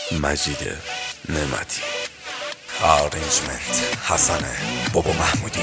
مجید نعمتی. آرنجمنت حسن بابا محمودی.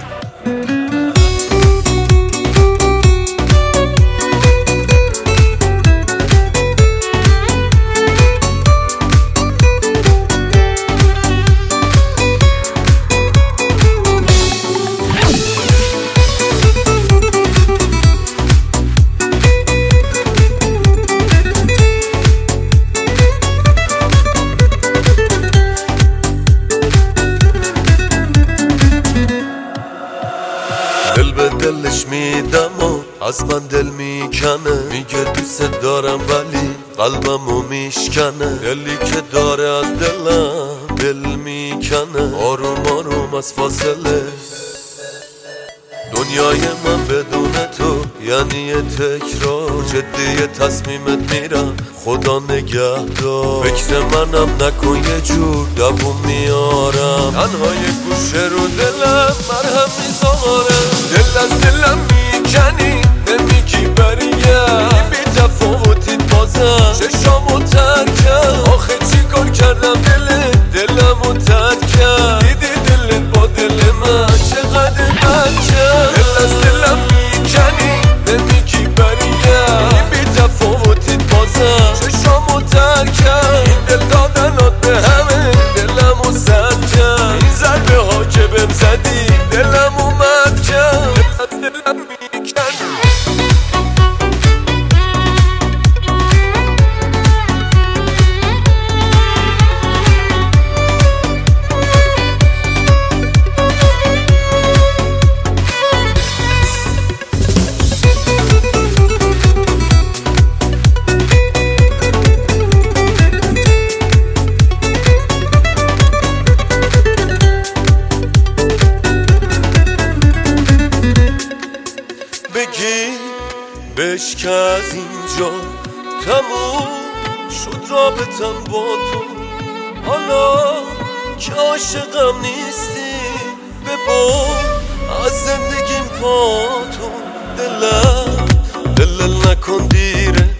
دل به دلش میدم و از من دل میکنه، میگه دوست دارم ولی قلبمو میشکنه. دلی که داره از دلم دل میکنه، آروم آروم از فاصله. دنیای من بدون تو یعنی تکرار، جدی تصمیمت میرم خدا نگهدار. فکر منم نکن یه جور دووم میارم، تنها یه گوشه رو دلم مرهم میذارم. دل از دلم میکنی نمیگی بریم، بی تفاوتیت بازم چشامو ترکم. آخه چی کار کردم دلمو ترک کرد؟ دیدی دلت با دل من چقدر بد کرد. دل از دلم میکنی نمیگی بریم، بی تفاوتیت بازم چشامو ترک کرد. این دل دادنات به همه دلمو زد کرد، این ضربه ها که بهم زدی دلمو مد کرد. دلم میکنی بگی بهش که از اینجا تموم شد رابطم با تو. حالا که عاشقم نیستی ببر از زندگیم پا تو. دلم دل نکن دیره